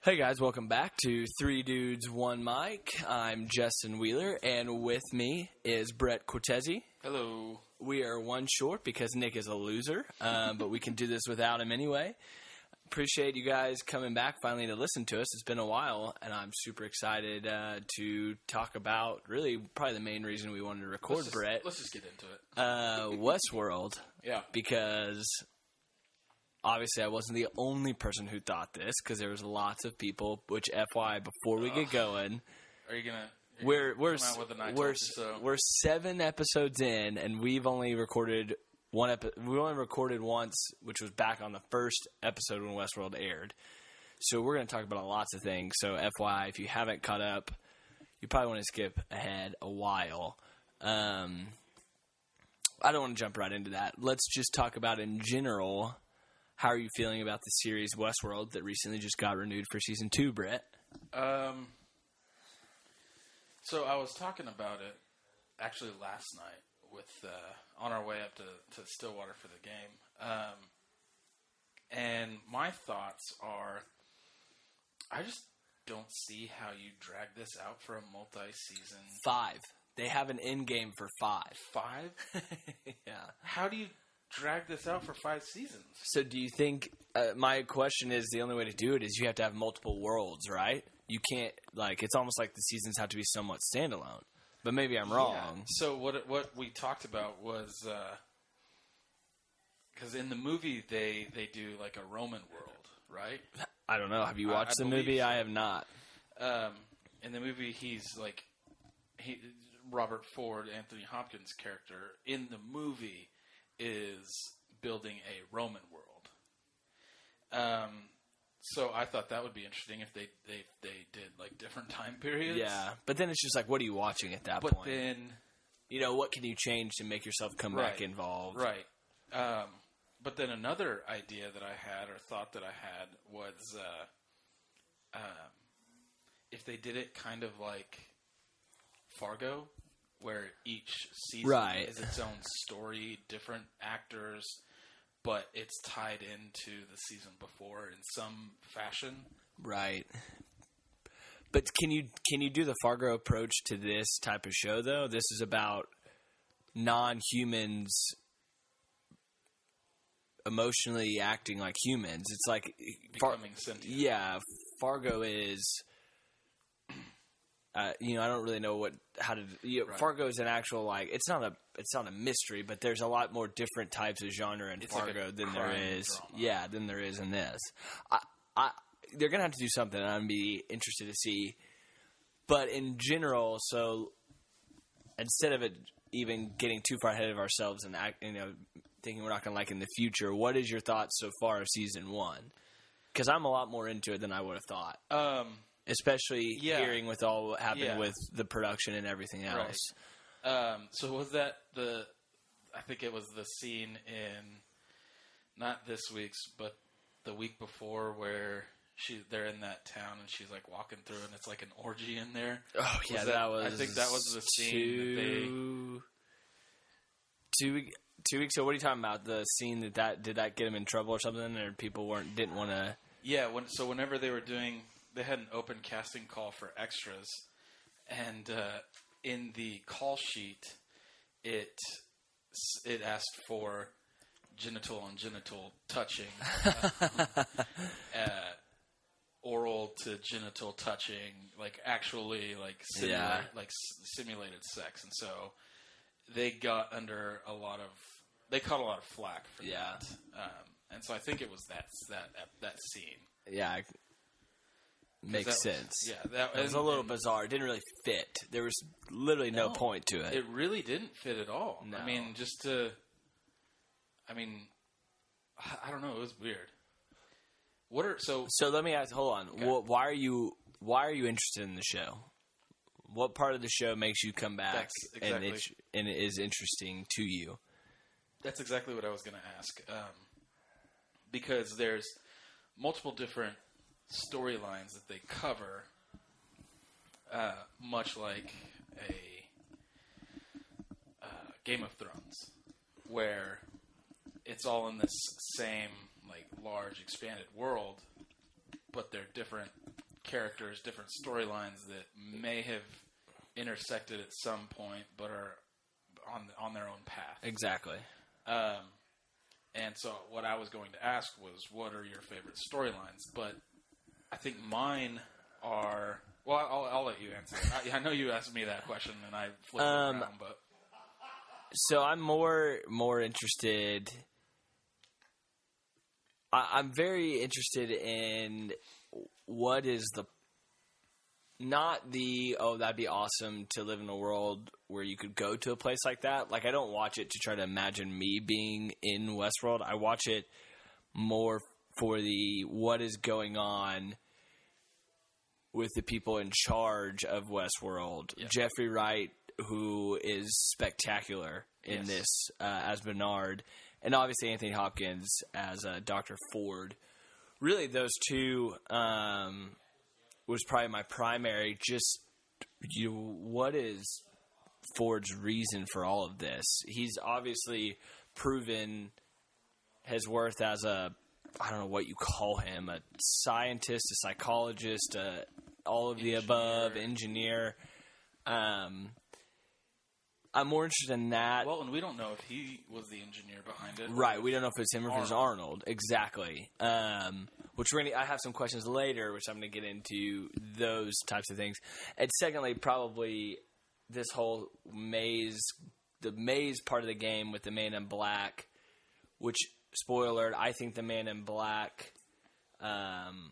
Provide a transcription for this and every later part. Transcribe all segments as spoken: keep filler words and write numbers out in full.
Hey guys, welcome back to Three Dudes, One Mic. I'm Justin Wheeler, and with me is Brett Cortese. Hello. We are one short because Nick is a loser, um, but we can do this without him anyway. Appreciate you guys coming back finally to listen to us. It's been a while, and I'm super excited uh, to talk about really probably the main reason we wanted to record, let's just, Brett. Let's just get into it. Uh, Westworld. Yeah. Because obviously I wasn't the only person who thought this, because there was lots of people, which F Y I, before we get going, Are you going to we're we're come out with an I we're told you so? we're seven episodes in, and we've only recorded one epi- we only recorded once, which was back on the first episode when Westworld aired. So we're going to talk about lots of things. So F Y I, if you haven't caught up, you probably want to skip ahead a while. Um, I don't want to jump right into that. Let's just talk about in general. How are you feeling about the series Westworld that recently just got renewed for season two, Brett? Um. So I was talking about it actually last night with uh, on our way up to, to Stillwater for the game, um, and my thoughts are, I just don't see how you drag this out for a multi-season. Five. They have an end game for five. Five? Yeah. How do you drag this out for five seasons? So do you think, uh, my question is, the only way to do it is you have to have multiple worlds, right? You can't, like, it's almost like the seasons have to be somewhat standalone. But maybe I'm wrong. Yeah. So what what we talked about was, because in the movie they, they do like a Roman world, right? I don't know. Have you I- watched I the believe movie? so. I have not. Um, in the movie, he's like, he Robert Ford, Anthony Hopkins' character in the movie is building a Roman world. Um, so I thought that would be interesting if they, they, they did like different time periods. Yeah. But then it's just like, what are you watching at that But point? then, You know, what can you change to make yourself come Right. back involved? right. Um, but then another idea that I had or thought that I had was uh, um, if they did it kind of like Fargo, where each season Right. is its own story, different actors, but it's tied into the season before in some fashion. Right. But can you can you do the Fargo approach to this type of show, though? This is about non-humans emotionally acting like humans. It's like Far- Becoming sentient. Yeah, Fargo is. Uh, you know, I don't really know what how to. You know, Right. Fargo is an actual like. It's not a. It's not a mystery, but there's a lot more different types of genre in It's like Fargo a than there crime is. drama. Yeah, than there is in this. I, I, they're gonna have to do something. And I'm be interested to see. But in general, so instead of it even getting too far ahead of ourselves and act, you know, thinking we're not gonna like in the future, what is your thoughts so far of season one? Because I'm a lot more into it than I would have thought. Um, Especially Yeah. hearing with all what happened Yeah. with the production and everything else. um, so was that the? I think it was the scene in not this week's, but the week before, where she they're in that town and she's like walking through and it's like an orgy in there. Oh yeah, Was that, that- was. I think that was the scene two, that they- two week- two weeks ago. What are you talking about? The scene that that did that get him in trouble or something, or people weren't didn't want to. Yeah, when so whenever they were doing, they had an open casting call for extras, and uh, in the call sheet, it it asked for genital on genital touching, uh, uh, oral to genital touching, like actually like simulate, Yeah. like s- simulated sex, and so they got under a lot of they caught a lot of flack for Yeah. that, um, and so I think it was that that that scene. Yeah, I- makes That was- sense. Yeah, that It was a and- little and bizarre. It didn't really fit. There was literally no, No. point to it. It really didn't fit at all. No. I mean, just to, I mean, I I don't know. It was weird. What are so? So let me ask. Hold on. Okay. Wh- Why are you Why are you interested in the show? What part of the show makes you come back That's and exactly- it's and it is interesting to you? That's exactly what I was going to ask. Um, because there's multiple different storylines that they cover, uh, much like a uh, Game of Thrones, where it's all in this same like large expanded world, but they're different characters, different storylines that may have intersected at some point, but are on on their own path. Exactly. Um, and so what I was going to ask was, what are your favorite storylines? But I think mine are. Well, I'll, I'll let you answer. I, I know you asked me that question, and I flipped Um, it around. But So I'm more more interested. I, I'm very interested in what is the not the oh that'd be awesome to live in a world where you could go to a place like that. Like I don't watch it to try to imagine me being in Westworld. I watch it more for the what is going on with the people in charge of Westworld. Yeah. Jeffrey Wright, who is spectacular in Yes. this uh, as Bernard, and obviously Anthony Hopkins as uh, Doctor Ford. Really, those two um, was probably my primary. Just you, what is Ford's reason for all of this? He's obviously proven his worth as a, I don't know what you call him, a scientist, a psychologist, a, all of the Engineer. above, engineer. Um, I'm more interested in that. well, and we don't know if he was the engineer behind it. Right, we don't know if it's him or if it's Arnold. Arnold. Exactly. Um, which we're gonna, I have some questions later, which I'm going to get into those types of things. And secondly, probably this whole maze, the maze part of the game with the Man in Black, which, spoiler alert, I think the Man in Black, um,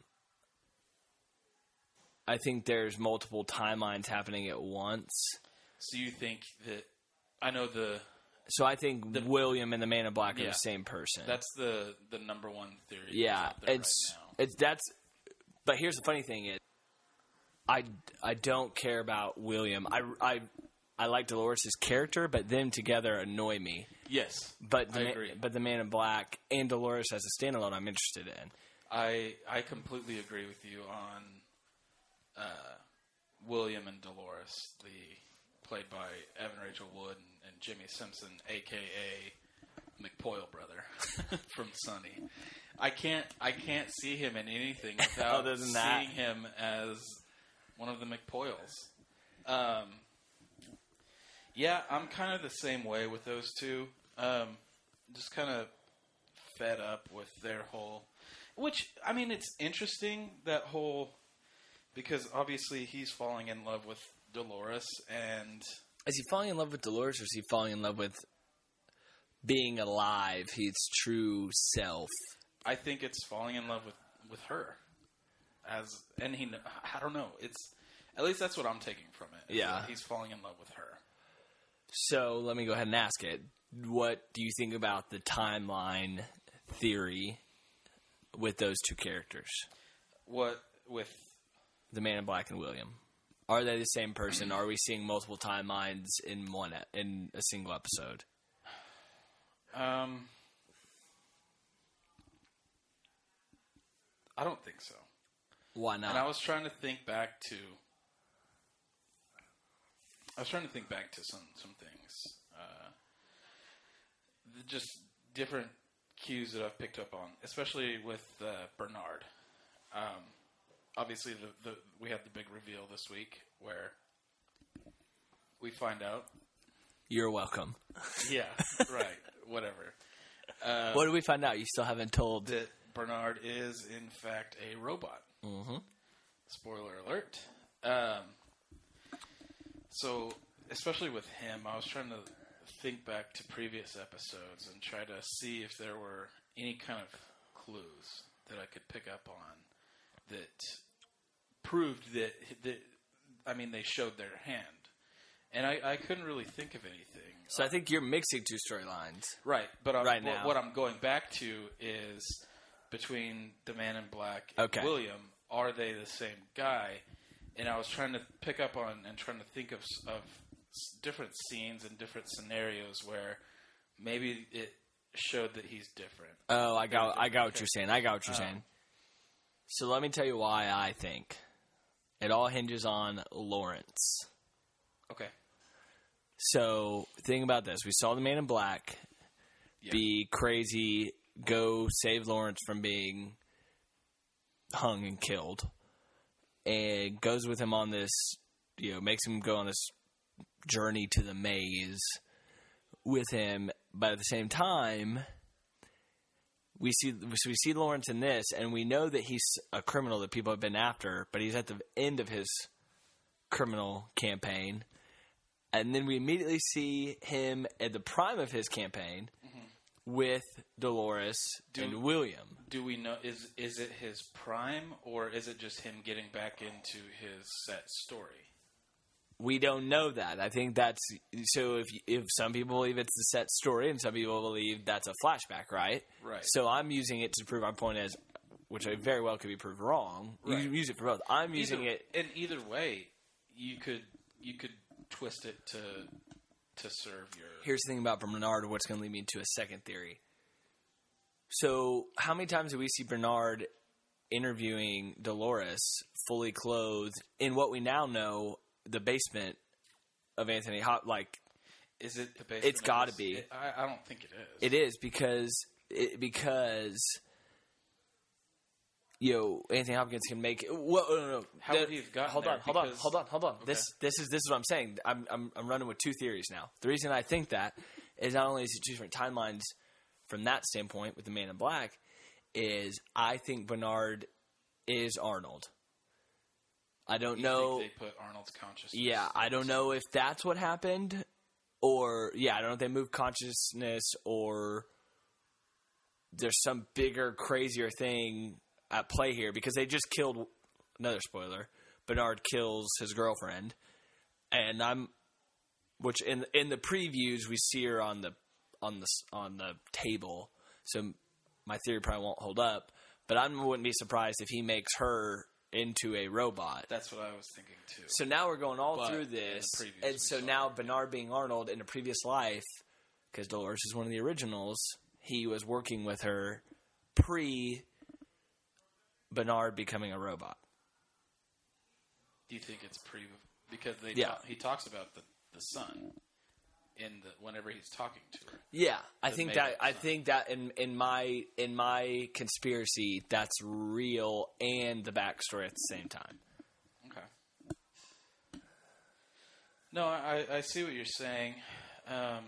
I think there's multiple timelines happening at once. So you think that I know the So I think The- William and the Man in Black are Yeah. the same person. that's the the number one theory. Yeah, that's out there it's right now. it's that's. But here's the funny thing: is I, I don't care about William. I, I, I like Dolores' character, but them together annoy me. Yes, But the I Ma- agree. but the Man in Black and Dolores as a standalone, I'm interested in. I I completely agree with you on uh, William and Dolores, the played by Evan Rachel Wood and, and Jimmy Simpson, aka McPoyle brother from Sunny. I can't I can't see him in anything without Other than that. seeing him as one of the McPoyles. Um, yeah, I'm kind of the same way with those two. Um, just kind of fed up with their whole. Which, I mean, it's interesting, that whole, because obviously he's falling in love with Dolores, and Is he falling in love with Dolores, or is he falling in love with being alive, his true self? I think it's falling in love with, with her. As and he, I don't know, it's, at least that's what I'm taking from it. is Yeah. that he's falling in love with her. So let me go ahead and ask it. What do you think about the timeline theory with those two characters, What, with, the Man in Black and William? Are they the same person? Are we seeing multiple timelines in one e- in a single episode? um, I don't think so. Why not? And I was trying to think back to. I was trying to think back to some some things, uh, just different cues that I've picked up on, especially with uh, Bernard. Um, obviously, the, the we had the big reveal this week where we find out. You're welcome. Yeah, right. Whatever. Uh, What did we find out? You still haven't told. that Bernard is in fact a robot. Mm-hmm. Spoiler alert. Um, so, especially with him, I was trying to think back to previous episodes and try to see if there were any kind of clues that I could pick up on that proved that, that I mean, they showed their hand. And I, I couldn't really think of anything. So I think you're mixing two storylines. Right, but I'm, Right what- now. what I'm going back to is between the Man in Black and Okay. William, are they the same guy? And I was trying to pick up on and trying to think of, s- of s- different scenes and different scenarios where maybe it showed that he's different. Oh, I got, I got what Okay. you're saying. I got what you're Um, saying. So let me tell you why I think it all hinges on Lawrence. Okay. So think about this: we saw the Man in Black Yeah. be crazy, go save Lawrence from being hung and killed. and goes with him on this, you know, makes him go on this journey to the maze with him. But at the same time, we see so we see Lawrence in this, and we know that he's a criminal that people have been after, but he's at the end of his criminal campaign. And then we immediately see him at the prime of his campaign mm-hmm. with Dolores do, and William. Do we know, is is it his prime, or is it just him getting back into his set story? We don't know that. I think that's so. If if some people believe it's the set story, and some people believe that's a flashback, right? Right. So I'm using it to prove my point as, which I very well could be proved wrong. You right. can use it for both. I'm either, using it in either way. You could you could twist it to to serve your. Here's the thing about Bernard. What's going to lead me to a second theory. So how many times do we see Bernard interviewing Dolores fully clothed in what we now know? The basement of Anthony Hop, like, is it the basement? It's got to be. It, I, I don't think it is. It is because it, because you know Anthony Hopkins can make it. Well, no, no, no. How the, would he have gotten hold there? on, hold on, hold on, hold on. Okay. This this is this is what I'm saying. I'm I'm I'm running with two theories now. The reason I think that is not only is it two different timelines from that standpoint with the Man in Black, is I think Bernard is Arnold. I don't you know. Think they put Arnold's consciousness. Yeah, I don't know if that's what happened, or yeah, I don't know if they moved consciousness, or there's some bigger, crazier thing at play here because they just killed. Another spoiler: Bernard kills his girlfriend, and I'm, which in in the previews we see her on the on the on the table, so my theory probably won't hold up. But I wouldn't be surprised if he makes her into a robot. That's what I was thinking too. So now we're going all but through this, and so saw. now Bernard being Arnold in a previous life, because Dolores is one of the originals, he was working with her pre Bernard becoming a robot. Do you think it's pre? Because they yeah. talk, he talks about the, the son in the whenever he's talking to her. Yeah, I think that I think that in, in my in my conspiracy that's real and the backstory at the same time. Okay. No, I, I see what you're saying. Um,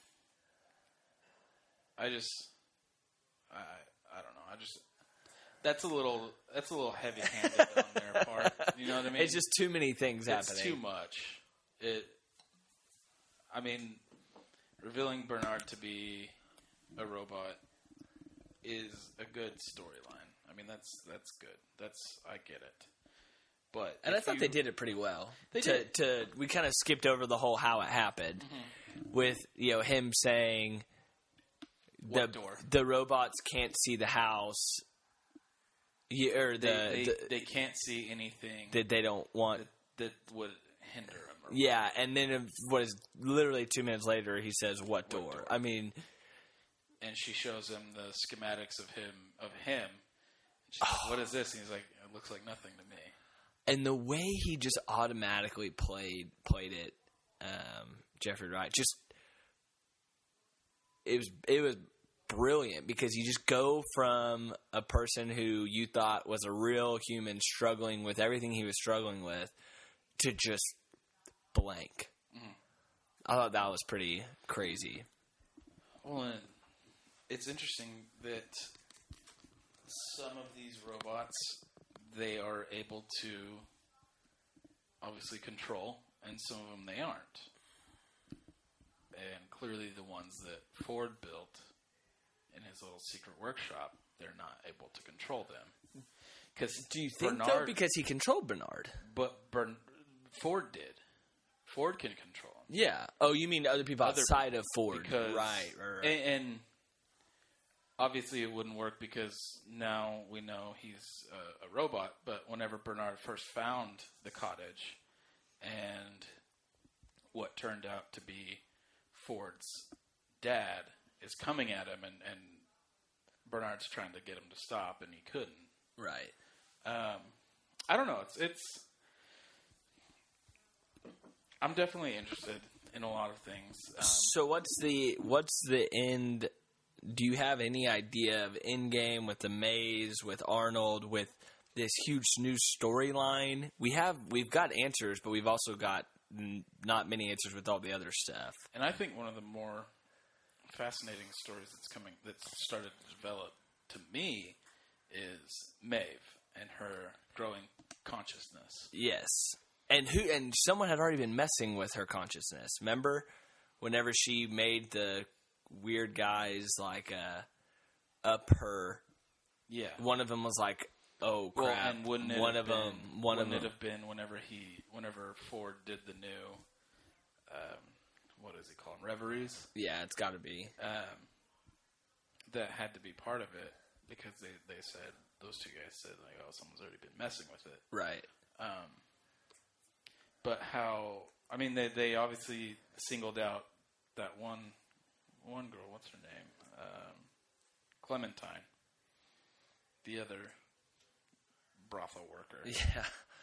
I just I I don't know. I just that's a little that's a little heavy-handed on their part. You know what I mean? It's just too many things it's happening. Too much. It. I mean, revealing Bernard to be a robot is a good storyline. I mean, that's that's good. That's I get it. But and I thought you, they did it pretty well. They to, did. To we kind of skipped over the whole how it happened mm-hmm. with you know him saying the what door? The robots can't see the house. Yeah, or the they, they, the, they can't see anything that they don't want that, that would hinder them. Yeah, and then what is literally two minutes later, he says, "What, what door? door?" I mean, and she shows him the schematics of him of him. And she's oh. like, "What is this?" And he's like, "It looks like nothing to me." And the way he just automatically played played it, um, Jeffrey Wright, just it was it was brilliant because you just go from a person who you thought was a real human struggling with everything he was struggling with to just blank. Mm-hmm. I thought that was pretty crazy. Well, and it's interesting that some of these robots they are able to obviously control, and some of them they aren't. And clearly the ones that Ford built in his little secret workshop, they're not able to control them. Because do you think Bernard, though? Because he controlled Bernard, but Bern, Ford did. Ford can control him. Yeah. Oh, you mean other people other outside people, of Ford? Because, right. Right. right. And, and obviously, it wouldn't work because now we know he's a, a robot. But whenever Bernard first found the cottage, and what turned out to be Ford's dad is coming at him, and, and Bernard's trying to get him to stop, and he couldn't. Right. Um, I don't know. It's it's. I'm definitely interested in a lot of things. Um, so what's the what's the end? Do you have any idea of end game with the maze, with Arnold, with this huge new storyline. We have we've got answers, but we've also got n- not many answers with all the other stuff. And I think one of the more fascinating stories that's coming that's started to develop to me is Maeve and her growing consciousness. Yes. And who and someone had already been messing with her consciousness. Remember whenever she made the weird guys like uh up her Yeah. one of them was like, "Oh crap." Well, and wouldn't it one have of been, them one wouldn't of it them have been whenever he whenever Ford did the new um, what is he called? Reveries? Yeah, it's got to be. Um, that had to be part of it because they, they said those two guys said like, oh, someone's already been messing with it. Right. Um, but how? I mean, they they obviously singled out that one one girl. What's her name? Um, Clementine. The other brothel worker. Yeah.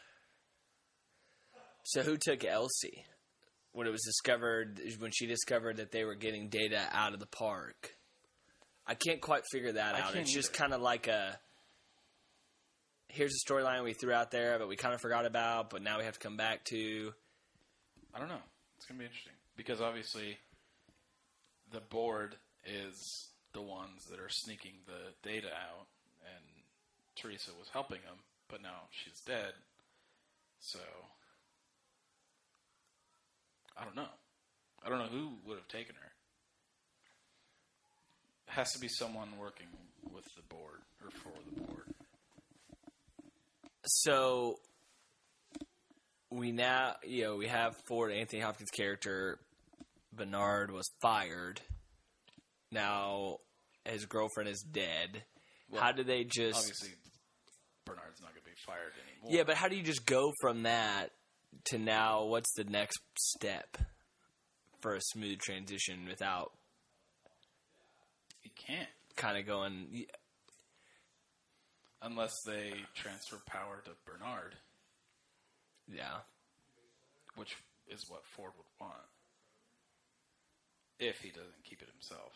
So who took Elsie when it was discovered when she discovered that they were getting data out of the park? I can't quite figure that I out. can't It's just either. kind of like a here's a storyline we threw out there, but we kind of forgot about, but now we have to come back to. I don't know. It's going to be interesting. Because obviously, the board is the ones that are sneaking the data out, and Teresa was helping them, but now she's dead. So, I don't know. I don't know who would have taken her. It has to be someone working with the board, or for the board. So we now, you know, we have Ford, Anthony Hopkins' character, Bernard, was fired. Now his girlfriend is dead. Well, how do they just... Obviously, Bernard's not going to be fired anymore. Yeah, but how do you just go from that to now, what's the next step for a smooth transition without You can't. kind of going... Unless they transfer power to Bernard, Yeah. which is what Ford would want. If he doesn't keep it himself.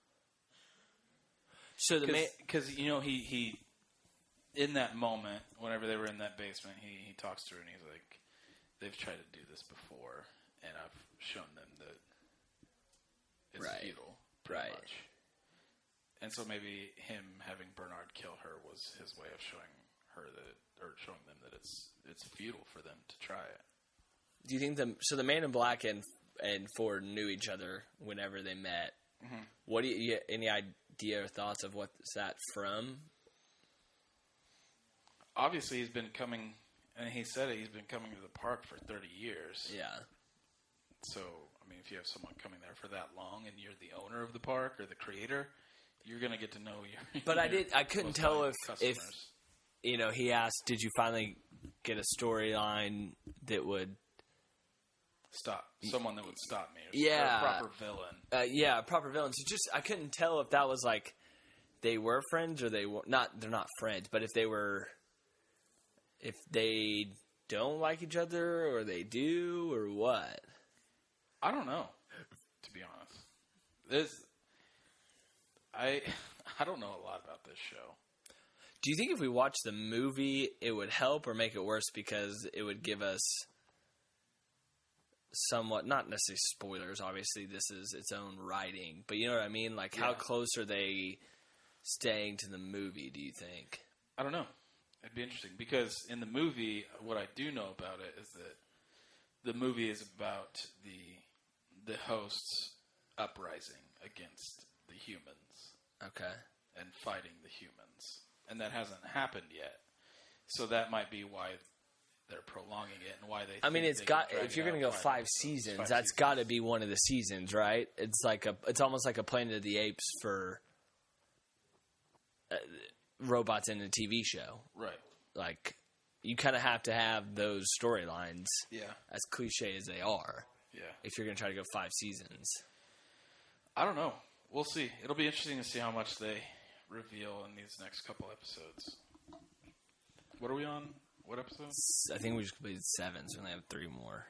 So the main... Because, you know, he, he, in that moment, whenever they were in that basement, he, he talks to her and he's like, they've tried to do this before, and I've shown them that it's Right. futile, pretty Right. much. And so maybe him having Bernard kill her was his way of showing her that, or showing them that it's it's futile for them to try it. Do you think the... So the Man in Black and and Ford knew each other whenever they met. Mm-hmm. What do you... you any idea or thoughts of what's that from? Obviously, he's been coming, and he said it, he's been coming to the park for thirty years. Yeah. So, I mean, if you have someone coming there for that long and you're the owner of the park or the creator, you're going to get to know your But I your did. I couldn't most tell valuable if, if customers. you know, he asked, "Did you finally get a storyline that would, Stop. Someone that would stop me. Or Yeah. Or a proper villain. uh, yeah, a proper villain?" So just, I couldn't tell if that was like they were friends or they were not. They're not friends, but if they were, if they don't like each other or they do or what. I don't know, to be honest. This, I, I don't know a lot about this show. Do you think if we watched the movie, it would help or make it worse because it would give us somewhat, not necessarily spoilers, obviously this is its own writing, but you know what I mean? Like, how Yeah. close are they staying to the movie, do you think? I don't know. It'd be interesting because in the movie, what I do know about it is that the movie is about the the hosts uprising against the humans Okay. and fighting the humans, and that hasn't happened yet. So that might be why they're prolonging it and why they. I mean, think it's they got, can drag if it you're going to out go five episodes. seasons, Five that's seasons. got to be one of the seasons, right? It's like a, it's almost like a Planet of the Apes for uh, robots in a T V show. Right. Like, you kind of have to have those storylines, Yeah. as cliche as they are, Yeah. if you're going to try to go five seasons. I don't know. We'll see. It'll be interesting to see how much they reveal in these next couple episodes. What are we on? What episode? I think we just completed seven, so we only have three more.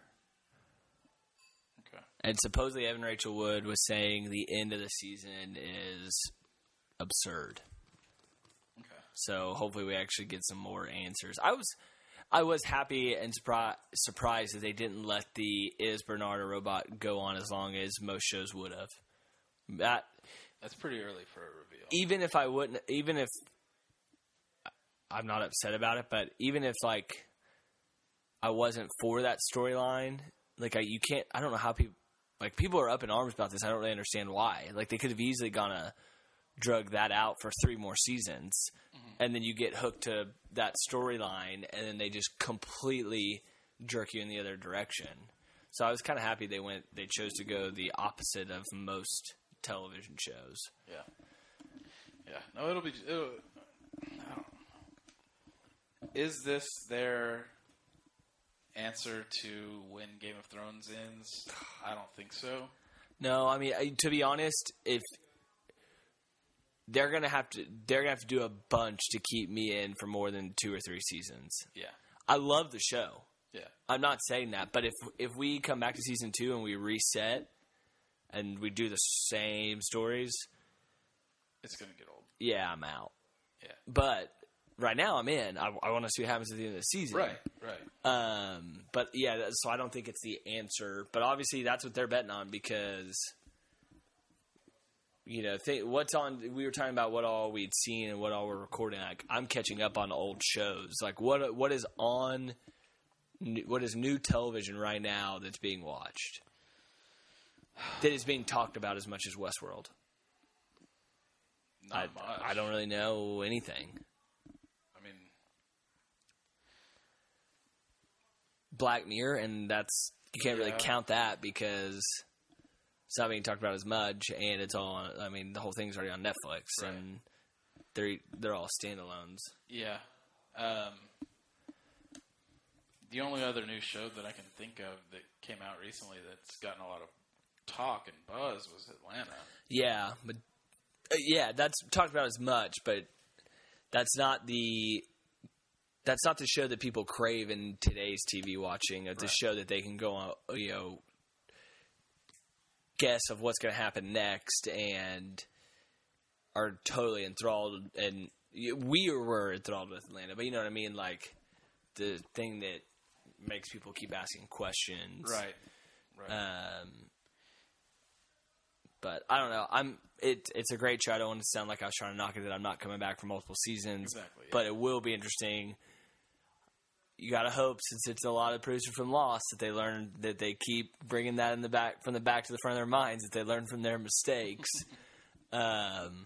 Okay. And supposedly Evan Rachel Wood was saying the end of the season is absurd. Okay. So hopefully we actually get some more answers. I was I was happy and surpri- surprised that they didn't let the Is Bernard a Robot go on as long as most shows would have. That That's pretty early for a reveal. even if I wouldn't, even if I'm not upset about it, but even if like I wasn't for that storyline, like I, you can't. I don't know how people like people are up in arms about this. I don't really understand why. Like they could have easily gone a drug that out for three more seasons, mm-hmm. and then you get hooked to that storyline, and then they just completely jerk you in the other direction. So I was kind of happy they went. They chose to go the opposite of most television shows. Yeah, yeah. No, it'll be. It'll, I don't, is this their answer to when Game of Thrones ends? I don't think so. No, I mean I, to be honest, if they're gonna have to, they're gonna have to do a bunch to keep me in for more than two or three seasons. Yeah, I love the show. Yeah, I'm not saying that, but if if we come back to season two and we reset and we do the same stories, it's gonna get old. Yeah, I'm out. Yeah, but right now I'm in. I, I want to see what happens at the end of the season. Right, right. Um, but yeah, that, so I don't think it's the answer. But obviously that's what they're betting on because, you know, th- what's on. We were talking about what all we'd seen and what all we're recording. Like, I'm catching up on old shows. Like what what is on, what is new television right now that's being watched, that is being talked about as much as Westworld. Not I, much. I don't really know anything. I mean, Black Mirror, and that's you can't really Yeah. count that because it's not being talked about as much, and it's all on, I mean, the whole thing's already on Netflix, Right. and they're they're all standalones. yeah. Um, the only other new show that I can think of that came out recently that's gotten a lot of talk and buzz was Atlanta. Yeah, but uh, yeah, that's talked about as much, but that's not the that's not the show that people crave in today's T V watching. It's Right. a show that they can go on, you know, guess of what's going to happen next, and are totally enthralled. And we were enthralled with Atlanta, but you know what I mean, like the thing that makes people keep asking questions, Right. Right. um, but I don't know. I'm it. It's a great show. I don't want to sound like I was trying to knock it. That I'm not coming back for multiple seasons. Exactly, yeah. But it will be interesting. You gotta hope, since it's a lot of producers from Lost, that they learn that they keep bringing that in the back from the back to the front of their minds. That they learn from their mistakes. um,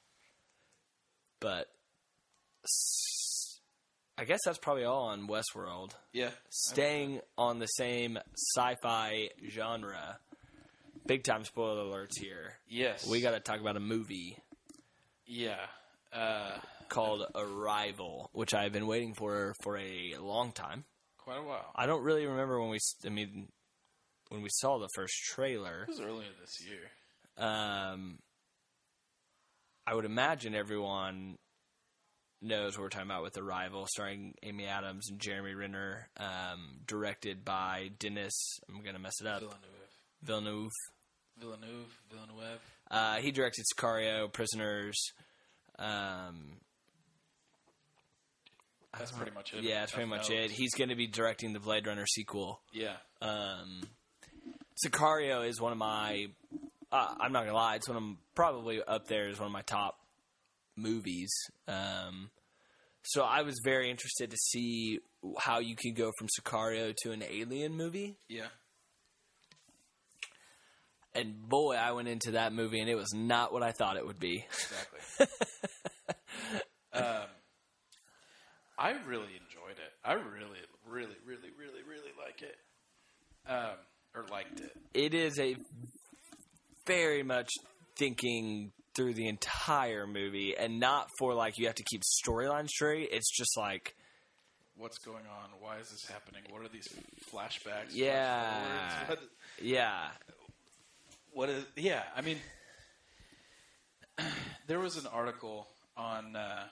but s- I guess that's probably all on Westworld. yeah. Staying on the same sci-fi genre. Big time spoiler alerts here. Yes. We got to talk about a movie Yeah. Uh, called Arrival, which I've been waiting for for a long time. quite a while. I don't really remember when we, I mean, when we saw the first trailer. It was earlier this year. Um, I would imagine everyone knows what we're talking about with Arrival, starring Amy Adams and Jeremy Renner, um, directed by Denis, I'm going to mess it up, Villeneuve. Villeneuve. Villeneuve. Villeneuve. Uh, he directed Sicario, Prisoners. Um, That's pretty much it. yeah, that's pretty Of much note. it. He's going to be directing the Blade Runner sequel. Yeah. Um, Sicario is one of my. Uh, I'm not gonna lie, it's one of probably up there as one of my top movies. Um, so I was very interested to see how you can go from Sicario to an Alien movie. Yeah. And boy, I went into that movie and it was not what I thought it would be. Exactly. um, I really enjoyed it. I really, really, really, really, really like it. Um, or liked it. It is a very much thinking through the entire movie, and not for like you have to keep storyline straight. It's just like, What's going on? Why is this happening? What are these flashbacks? yeah, flash forwards? yeah. What, what is? Yeah, I mean, there was an article on. Uh,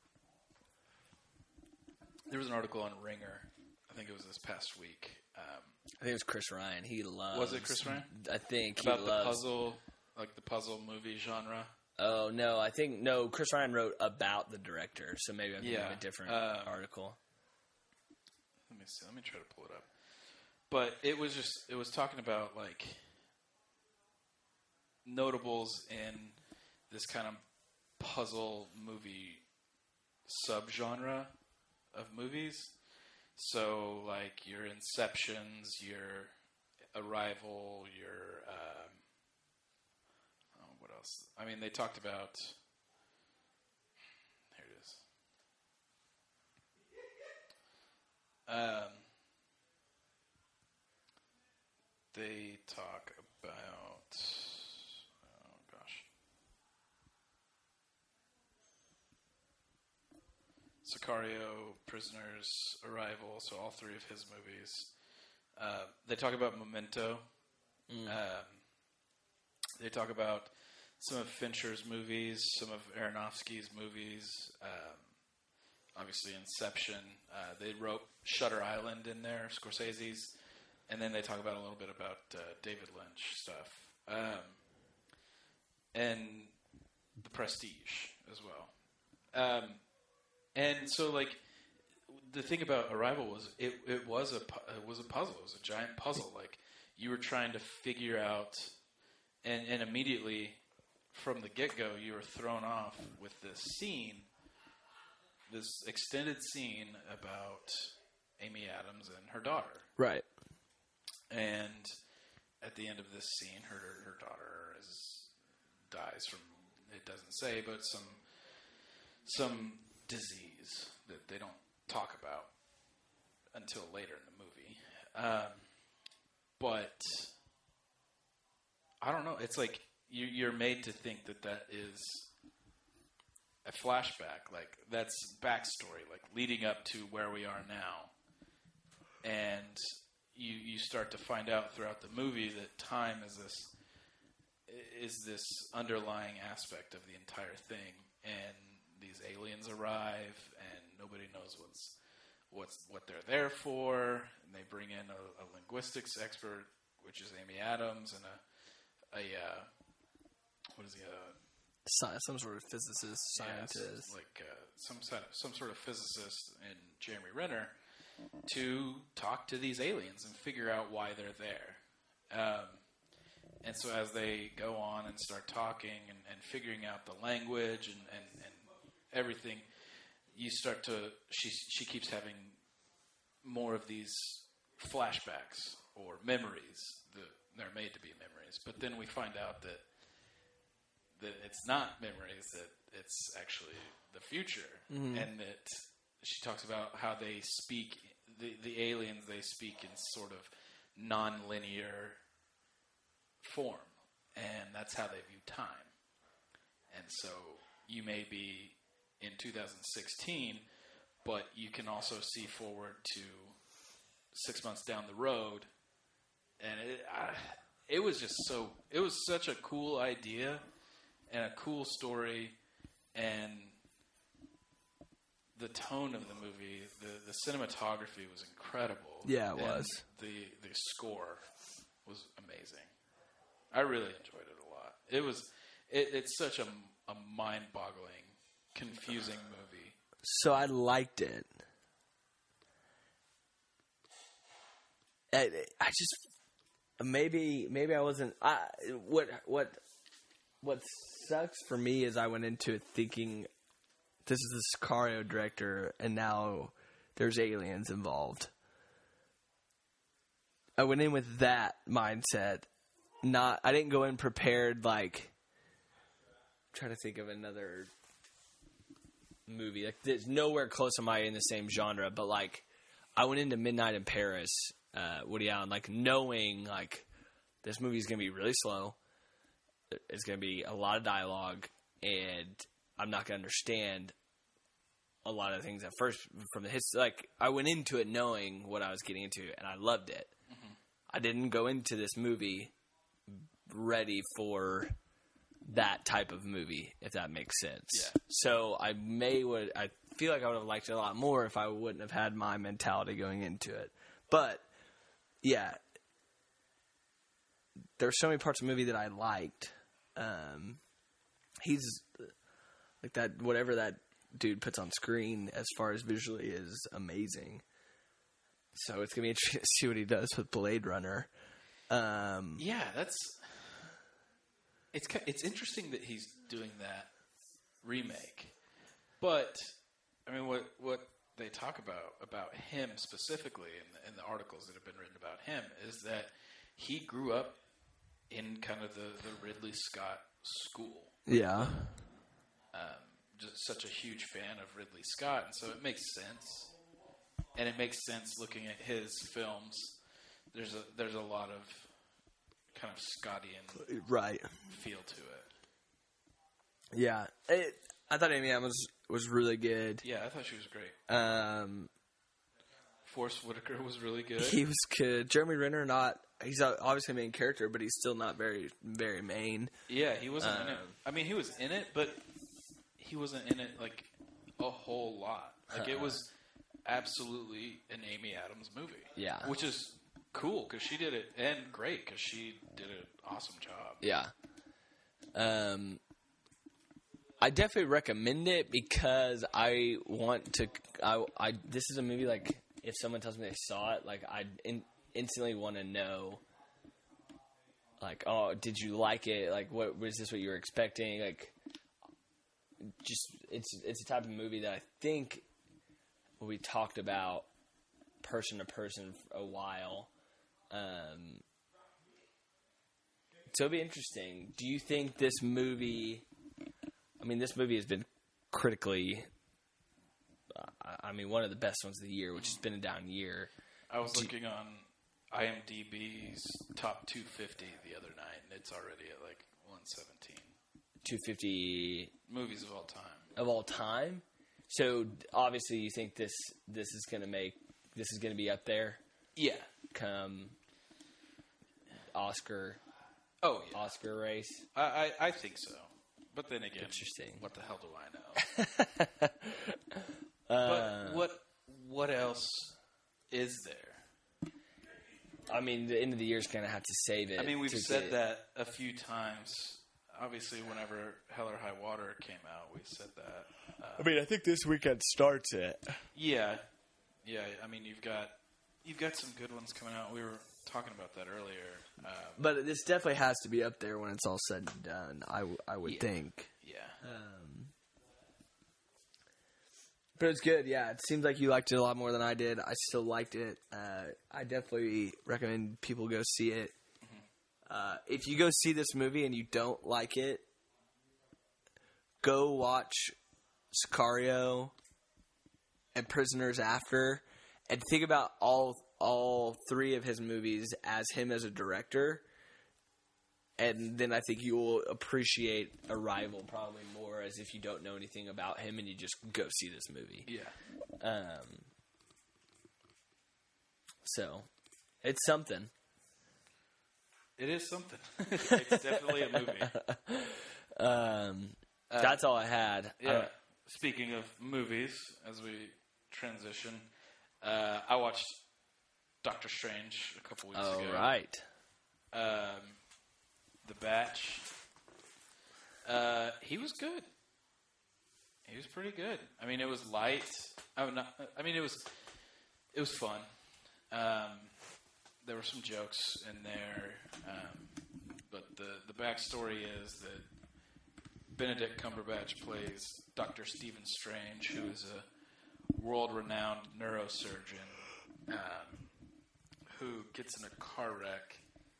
there was an article on Ringer. I think it was this past week. Um, I think it was Chris Ryan. He loves. Was it Chris Ryan? I think about he the loves. puzzle, like the puzzle movie genre. Oh, no, I think, no, Chris Ryan wrote about the director, so maybe I'm thinking Yeah, of a different um, article. Let me see. Let me try to pull it up. But it was just, it was talking about, like, notables in this kind of puzzle movie subgenre of movies. So, like, your Inceptions, your Arrival, your, um, oh, what else? I mean, they talked about, here it is. Um, they talk about, oh gosh, Sicario, Prisoners, Arrival, so all three of his movies. Uh, they talk about Memento. Mm. Um, they talk about some of Fincher's movies, some of Aronofsky's movies. Um, obviously, Inception. Uh, they wrote Shutter Island in there, Scorsese's, and then they talk about a little bit about uh, David Lynch stuff, um, and The Prestige as well. Um, and so, like, the thing about Arrival was it, it was a pu- it was a puzzle. It was a giant puzzle. Like, you were trying to figure out, and, and immediately from the get-go, you were thrown off with this scene, this extended scene about Amy Adams and her daughter. Right. And at the end of this scene, her her daughter is dies from, it doesn't say, but some some disease that they don't talk about until later in the movie. Um, but I don't know. It's like you, you're made to think that that is a flashback. Like, that's backstory, like leading up to where we are now. And you you start to find out throughout the movie that time is this is this underlying aspect of the entire thing, and these aliens arrive, and nobody knows what's what's what they're there for, and they bring in a, a linguistics expert, which is Amy Adams, and a a uh, what is he a Sci- some sort of physicist, scientist, yeah, like uh, some sort of, some sort of physicist, and Jeremy Renner, to talk to these aliens and figure out why they're there. Um, and so as they go on and start talking and, and figuring out the language and, and, and everything, you start to, she, she keeps having more of these flashbacks or memories. The, they're made to be memories. But then we find out that that it's not memories, that it's actually the future. Mm-hmm. And that she talks about how they speak, the, the aliens, they speak in sort of non-linear form. And that's how they view time. And so you may be in two thousand sixteen, but you can also see forward to six months down the road. And it, I, it was just so, it was such a cool idea and a cool story, and the tone of the movie, the, the cinematography was incredible. Yeah, it and was. The the score was amazing. I really enjoyed it a lot. It was it, it's such a, a mind-boggling, confusing movie. So I liked it. I, I just maybe maybe I wasn't. I what what what sucks for me is I went into it thinking this is the Sicario director, and now there's aliens involved. I went in with that mindset. Not, I didn't go in prepared like. I'm trying to think of another movie. Like, there's nowhere close am I in the same genre, but like, I went into Midnight in Paris, uh, Woody Allen, like knowing like this movie's gonna be really slow. It's gonna be a lot of dialogue, and I'm not gonna understand a lot of things at first from the history. Like, I went into it knowing what I was getting into, and I loved it. Mm-hmm. I didn't go into this movie ready for that type of movie, if that makes sense. Yeah. So I may would I feel like I would have liked it a lot more if I wouldn't have had my mentality going into it. But yeah, there's so many parts of the movie that I liked. Um, he's like that. Whatever that dude puts on screen, as far as visually, is amazing. So it's gonna be interesting to see what he does with Blade Runner. Um, yeah, that's it's it's interesting that he's doing that remake, but I mean, what what they talk about about him specifically in the, in the articles that have been written about him is that he grew up in kind of the, the Ridley Scott school. Yeah. Um, just such a huge fan of Ridley Scott, and so it makes sense. And it makes sense looking at his films. There's a there's a lot of kind of Scottian right feel to it. Yeah, it, I thought Amy Adams was, was really good. Yeah, I thought she was great. Um, Forrest Whitaker was really good. He was good. Jeremy Renner, not he's obviously a main character, but he's still not very very main. Yeah, he wasn't um, in it. I mean, he was in it, but he wasn't in it like a whole lot. Like it was absolutely an Amy Adams movie. Yeah, which is cool because she did it, and great because she did an awesome job. Yeah. Um, I definitely recommend it because I want to. I, I this is a movie like if someone tells me they saw it, like I in, instantly want to know. Like, oh, did you like it? Like, what was this? What you were expecting? Like, just it's it's a type of movie that I think we talked about person to person for a while. Um, so it'll be interesting. Do you think this movie? I mean, this movie has been critically. Uh, I mean, one of the best ones of the year, which has been a down year. I was Do looking you, on IMDb's top two fifty the other night, and it's already at like one seventeen. two fifty movies of all time. Of all time. So obviously, you think this this is going to make this is going to be up there. Yeah. Come Oscar. Oh, yeah. Oscar race. I, I I think so. But then again, interesting. What the hell do I know? uh, but what what else is there? I mean, the end of the year is going to have to save it. I mean, we've to said get, that a few times. Obviously, whenever Hell or High Water came out, we said that. Uh, I mean, I think this weekend starts it. Yeah, yeah. I mean, you've got you've got some good ones coming out. We were talking about that earlier. Um, but this definitely has to be up there when it's all said and done. I, w- I would yeah. think. Yeah. Um, but it's good. Yeah, it seems like you liked it a lot more than I did. I still liked it. Uh, I definitely recommend people go see it. Uh, if you go see this movie and you don't like it, go watch Sicario and Prisoners After, and think about all all three of his movies as him as a director, and then I think you will appreciate Arrival probably more as if you don't know anything about him and you just go see this movie. Yeah. Um. So, it's something. It is something. It's definitely a movie. Um, uh, that's all I had. Yeah. Uh, Speaking of movies, as we transition, uh, I watched Doctor Strange a couple weeks all ago. right. Um, The Batch. Uh, he was good. He was pretty good. I mean, it was light. I, would not, I mean, it was it was fun. Um, there were some jokes in there, um, but the the backstory is that Benedict Cumberbatch plays Doctor Stephen Strange, who is a world-renowned neurosurgeon um, who gets in a car wreck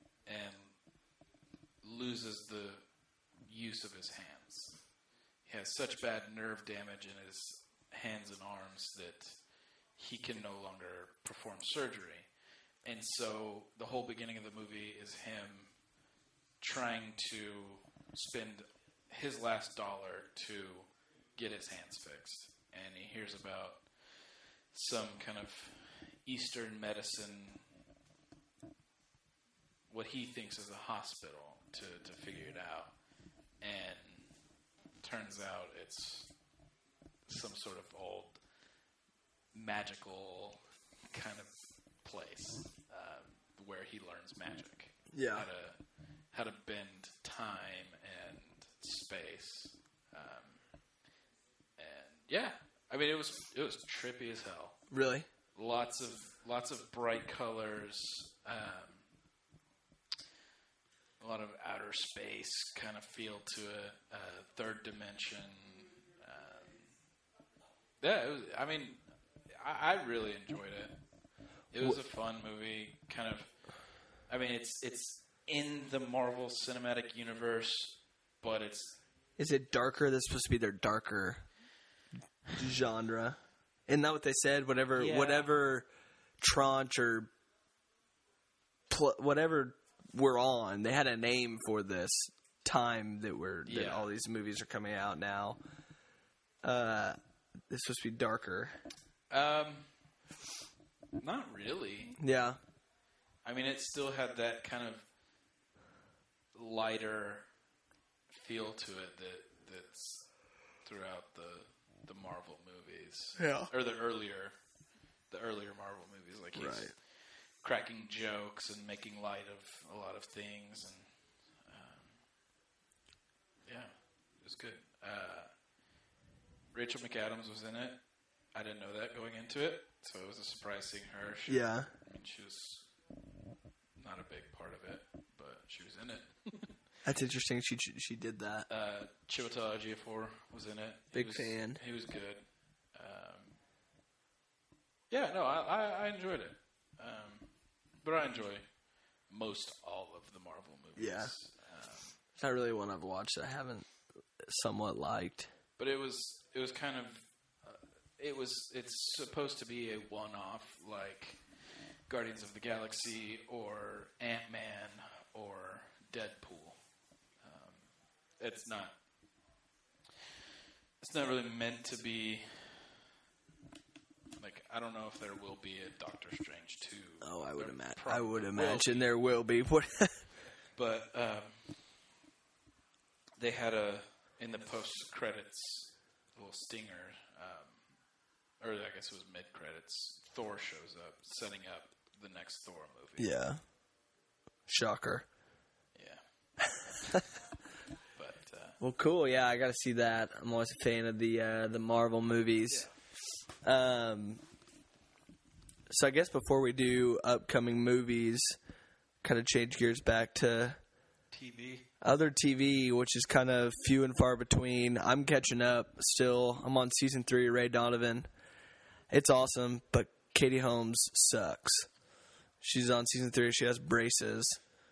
and loses the use of his hands. He has such bad nerve damage in his hands and arms that he can no longer perform surgery. And so the whole beginning of the movie is him trying to spend his last dollar to get his hands fixed. And he hears about some kind of Eastern medicine, what he thinks is a hospital, to, to figure it out. And turns out it's some sort of old magical kind of place uh, where he learns magic. Yeah. How to, how to bend time and space Yeah, I mean it was it was trippy as hell. Really? Lots of lots of bright colors. Um, a lot of outer space kind of feel to it. Uh, third dimension. Um, yeah, it was, I mean, I, I really enjoyed it. It was a fun movie. Kind of. I mean, it's it's in the Marvel Cinematic Universe, but it's. Is it darker? That's supposed to be their darker genre. Isn't that what they said? Whatever, Yeah. whatever tranche or pl- whatever we're on, they had a name for this time that we're that Yeah. all these movies are coming out now. Uh, it's supposed to be darker. Um, not really. Yeah, I mean, it still had that kind of lighter feel to it that that's throughout the the Marvel movies. Yeah. Or the earlier the earlier Marvel movies. Like he's Right. cracking jokes and making light of a lot of things, and um, yeah, it was good. Uh, Rachel McAdams was in it. I didn't know that going into it, so it was a surprise seeing her. She, yeah. I mean, she was not a big part of it, but she was in it. That's interesting. She she did that. Uh, Chiwetel Ejiofor was in it. He Big was, fan. He was good. Um, yeah, no, I, I, I enjoyed it. Um, but I enjoy most all of the Marvel movies. Yeah. Um, It's not really one I've watched that I haven't somewhat liked. but it was it was kind of uh, it was it's supposed to be a one-off, like Guardians of the Galaxy or Ant-Man or Deadpool. It's not. It's not really meant to be. Like, I don't know if there will be a Doctor Strange two. Oh, I would There imagine. I probably would will imagine be. there will be. What? But um, they had a in the post credits little stinger, um, or I guess it was mid credits. Thor shows up, setting up the next Thor movie. Yeah. Shocker. Yeah. But uh, Well, cool. Yeah, I got to see that. I'm always a fan of the uh, the Marvel movies. Um, so I guess before we do upcoming movies, kind of change gears back to T V. other T V, which is kind of few and far between. I'm catching up still. I'm on season three of Ray Donovan. It's awesome, but Katie Holmes sucks. She's on season three. She has braces.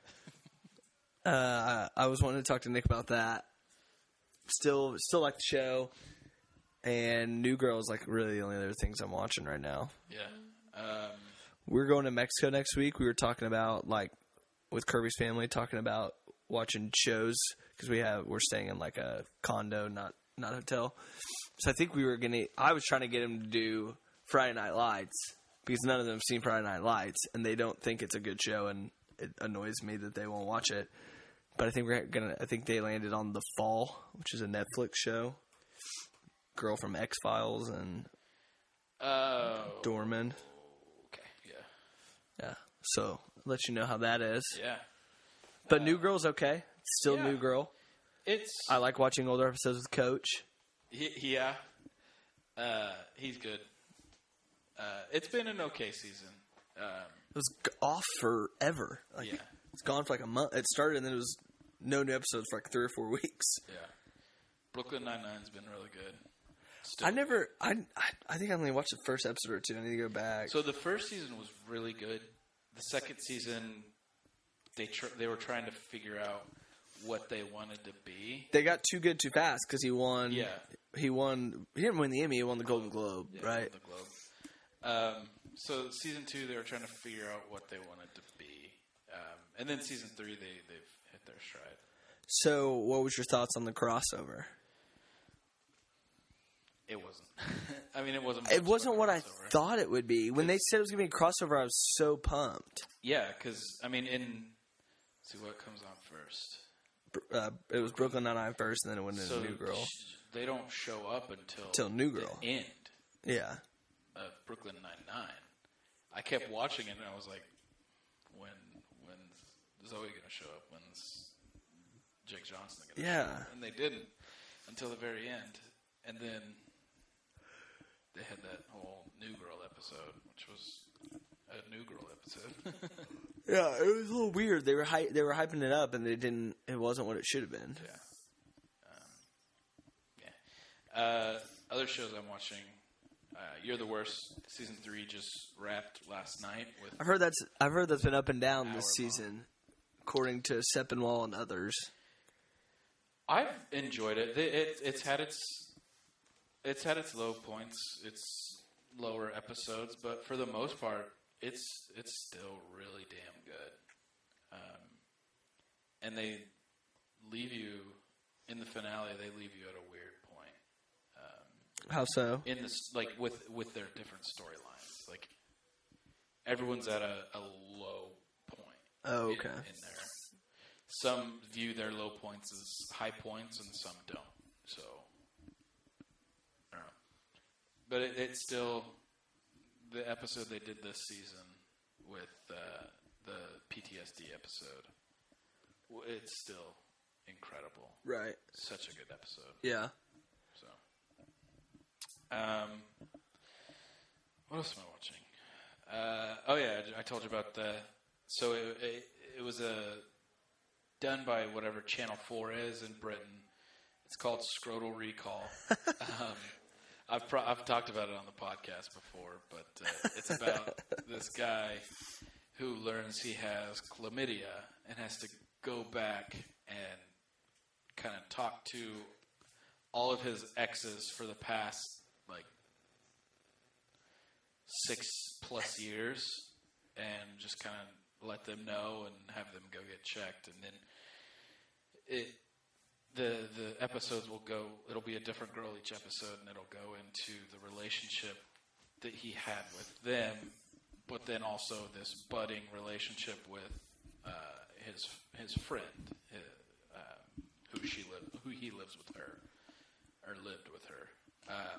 Uh, I, I was wanting to talk to Nick about that. Still, still like the show, and New Girl is like really the only other things I'm watching right now. Yeah. Um, We're going to Mexico next week. We were talking about like with Kirby's family, talking about watching shows because we have we're staying in like a condo, not not a hotel. So I think we were gonna. I was trying to get him to do Friday Night Lights because none of them have seen Friday Night Lights, and they don't think it's a good show, and it annoys me that they won't watch it. But I think we're gonna. I think they landed on The Fall, which is a Netflix show. Girl from X Files and oh. Dorman. Okay. Yeah. Yeah. So I'll let you know how that is. Yeah. But New Girl's okay. It's still yeah. New Girl. It's. I like watching older episodes with Coach. He, yeah. Uh, he's good. Uh, it's been an okay season. Um, It was g- off forever. Like, Yeah. It's gone for like a month. It started and then it was no new episodes for like three or four weeks. yeah. Brooklyn Nine-Nine's been really good. Still. I never. I, I I think I only watched the first episode or two. I need to go back. So the first season was really good. The second season, they tr- they were trying to figure out what they wanted to be. They got too good too fast because he won. Yeah. He won. He didn't win the Emmy. He won the Golden Globe, Yeah, right? The Globe. Um, so season two, they were trying to figure out what they wanted to be. Um, and then season three, they, they've hit their stride. So, what was your thoughts on the crossover? It wasn't. I mean, it wasn't. It much wasn't of a what I crossover. thought it would be. When they said it was going to be a crossover, I was so pumped. Yeah, because, I mean, in... Let's see what comes on first. Uh, it was Brooklyn Nine-Nine first, and then it went into So New Girl. sh- they don't show up until... Till New Girl. The end Yeah. of Brooklyn Nine-Nine. I kept watching it, and I was like, when when's Zoe going to show up? When's Jake Johnson going to Yeah. show up? And they didn't until the very end. And then they had that whole New Girl episode, which was a New Girl episode. Yeah, it was a little weird. They were hy- they were hyping it up, and they didn't. It wasn't what it should have been. Yeah. Um, yeah. Uh, other shows I'm watching. Uh, You're the Worst. Season three just wrapped last night. With I've heard that's I've heard that's been up and down this Hour season, according to Sepinwall and others. I've enjoyed it. It, it. It's had its it's had its low points, its lower episodes, but for the most part, it's it's still really damn good. Um, and they leave you in the finale. They leave you at a weird point. Um, How so? in this, like with with their different storylines, like everyone's at a, a low point. Oh, in- okay. In, there, some view their low points as high points, and some don't. So, I don't know. But it, it's still the episode they did this season with uh, the P T S D episode. w- It's still incredible. Right. Such a good episode. Yeah. So, um, what else am I watching? Uh, oh yeah, I, I told you about the. So it it, it was a done by whatever Channel Four is in Britain. It's called Scrotal Recall. um, I've pro- I've talked about it on the podcast before, but uh, it's about this guy who learns he has chlamydia and has to go back and kind of talk to all of his exes for the past like six plus years, and just kind of let them know and have them go get checked, and then it the the episodes will go. It'll be a different girl each episode, and it'll go into the relationship that he had with them, but then also this budding relationship with uh, his his friend, uh, uh, who she live, who he lives with her, or lived with her. Um,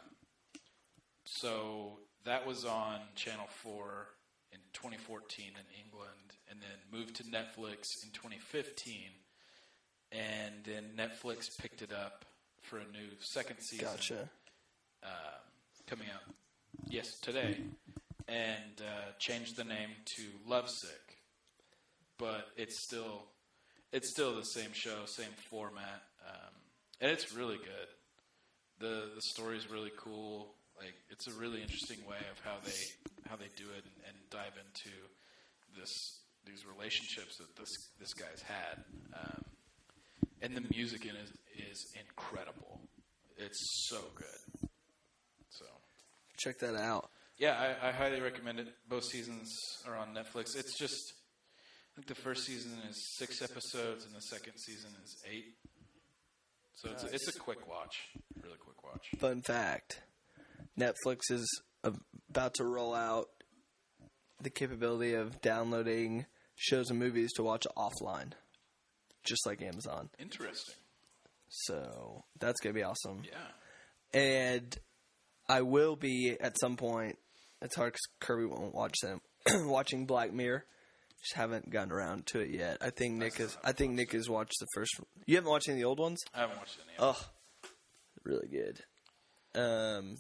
so that was on Channel Four in twenty fourteen in England, and then moved to Netflix in twenty fifteen, and then Netflix picked it up for a new second season. Gotcha. Um, coming out, yes, today, and uh, changed the name to Lovesick, but it's still it's still the same show, same format, um, and it's really good. the The story's really cool. Like, it's a really interesting way of how they how they do it and, and dive into this these relationships that this this guy's had, um, and the music in it is, is incredible. It's so good. So Check that out. yeah, I, I highly recommend it. Both seasons are on Netflix. It's just, I think the first season is six episodes and the second season is eight. So it's a, it's a quick watch, really quick watch. Fun fact. Netflix is about to roll out the capability of downloading shows and movies to watch offline, just like Amazon. Interesting. So that's going to be awesome. Yeah. And I will be, at some point, it's hard because Kirby won't watch them, watching Black Mirror. Just haven't gotten around to it yet. I think Nick has. I think Nick has watched the first one. You haven't watched any of the old ones? I haven't watched any of Oh, really good. Um,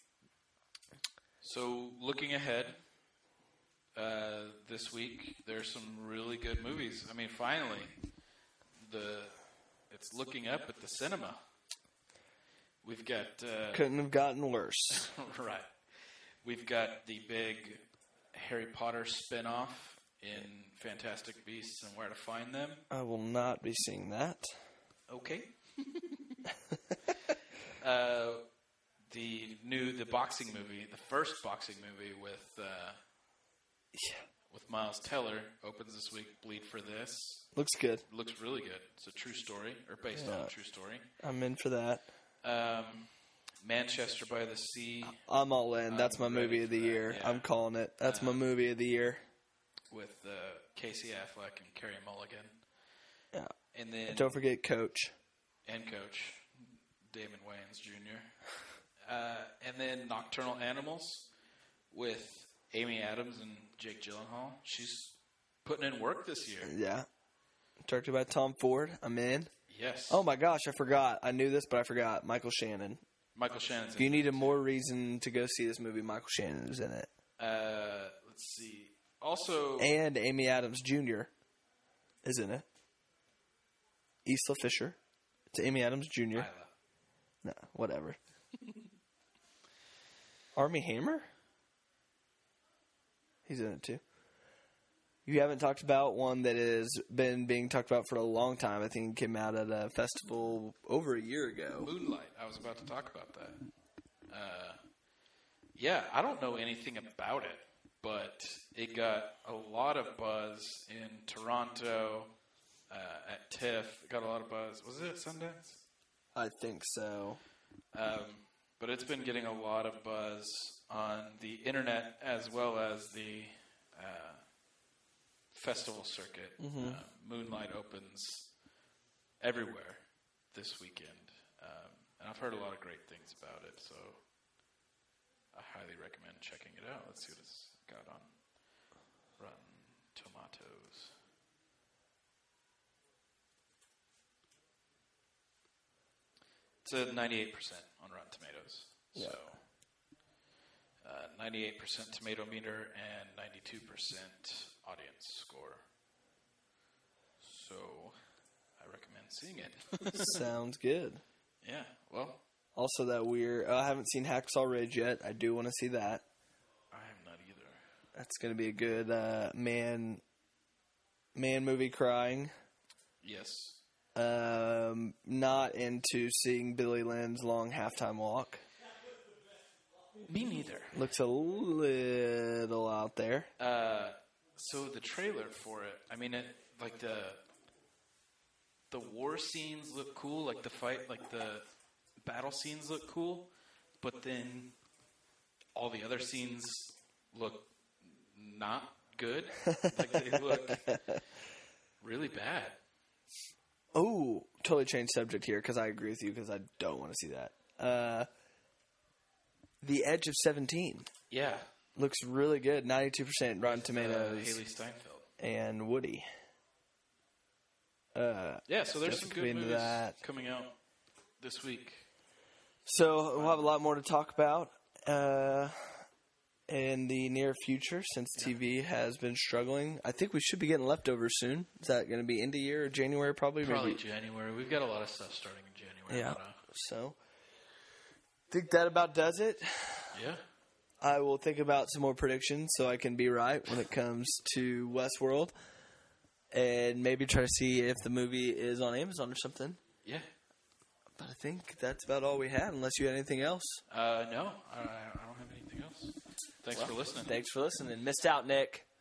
So looking ahead, uh, this week there's some really good movies. I mean, finally, the it's looking up at the cinema. We've got uh, couldn't have gotten worse. right. We've got the big Harry Potter spinoff in Fantastic Beasts and Where to Find Them. I will not be seeing that. Okay. uh, the new the boxing movie, the first boxing movie with uh, Yeah. with Miles Teller opens this week. Bleed for This. Looks good. Looks really good. It's a true story, or based on Yeah. a true story. I'm in for that. Um, Manchester by the Sea I'm all in. That's my I'm ready movie of the for that, year. yeah. I'm calling it. That's my Um, movie of the year. with uh, Casey Affleck and Carey Mulligan, Yeah. and then And don't forget Coach. and Coach Damon Wayans Junior Uh, and then Nocturnal Animals with Amy Adams and Jake Gyllenhaal. She's putting in work this year. Yeah. Directed by Tom Ford. I'm in. Yes. Oh my gosh, I forgot. I knew this, but I forgot. Michael Shannon. Michael Shannon's If you in need it. a more reason to go see this movie, Michael Shannon is in it. Uh, let's see. Also, And Amy Adams Junior is in it. Isla Fisher. It's Amy Adams Junior Isla. No, whatever. Armie Hammer? He's in it too. You haven't talked about one that has been being talked about for a long time. I think it came out at a festival over a year ago. Moonlight. I was about to talk about that. Uh, yeah, I don't know anything about it, but it got a lot of buzz in Toronto, uh, at TIFF. It got a lot of buzz. Was it at Sundance? I think so. Um, but it's been getting a lot of buzz on the internet as well as the uh, festival circuit. Mm-hmm. Uh, Moonlight opens everywhere this weekend, um, and I've heard a lot of great things about it, so I highly recommend checking it out. Let's see what it's got on Rotten Tomatoes. It's a ninety-eight percent on Rotten Tomatoes. Yeah. So, uh, ninety-eight percent tomato meter and ninety-two percent audience score. So, I recommend seeing it. Sounds good. Yeah, well, Also, that weird. I haven't seen Hacksaw Ridge yet. I do want to see that. I am not either. That's going to be a good uh, man man movie crying. Yes. Um, not into seeing Billy Lynn's long halftime walk. Me neither. Looks a little out there. Uh, so the trailer for it, I mean, it like the the war scenes look cool, like the fight, like the battle scenes look cool, but then all the other scenes look not good. Like they look really bad. Oh, totally changed subject here because I agree with you because I don't want to see that. Uh, The Edge of seventeen Yeah. looks really good. ninety-two percent Rotten Tomatoes. Uh, Haley Steinfeld. And Woody. Uh, Yeah, so there's some definitely good into movies that. coming out this week. So we'll have a lot more to talk about uh, in the near future since T V has been struggling. I think we should be getting leftovers soon. Is that going to be end of year or January probably? Probably Maybe. January. We've got a lot of stuff starting in January. Yeah. But, uh, So I think that about does it. yeah. I will think about some more predictions so I can be right when it comes to Westworld. And maybe try to see if the movie is on Amazon or something. Yeah. But I think that's about all we had, unless you had anything else. Uh, no, I, I don't have anything else. Thanks for listening. Thanks for listening. Missed out, Nick.